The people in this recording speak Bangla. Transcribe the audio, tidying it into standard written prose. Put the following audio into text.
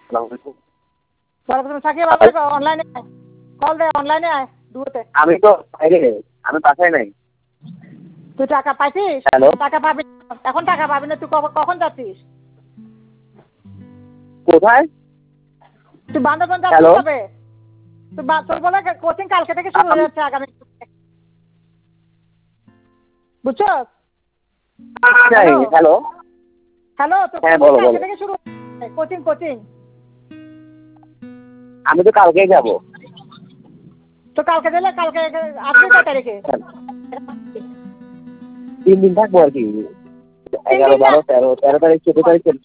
সাকিব আবার অনলাইনে কল দে, অনলাইনে আয় দুতে। আমি তো বাইরে, আমি বাসায় নাই। তুই টাকা পাইছিস? হ্যালো, টাকা পাবি এখন, টাকা পাবি না। তুই কখন যাচ্ছিস? কোথায়? তুই বান্দরবন যাচ্ছিস হ্যালো, কবে? তোর বলে কোচিং কালকে থেকে শুরু হয়ে যাচ্ছে, আগামী। বুঝছো? হ্যালো, হ্যালো, তোর হ্যাঁ কোচিং বলো কালকে বলো। থেকে শুরু। কোচিং আমি তো কালকেই যাবো। তো কালকে দিলে কালকে আসবি কয় তারিখে? 3 দিন থাকবো আর কি। 3 11, দিন না। 12, 13 তারিখ, 14 তারিখ।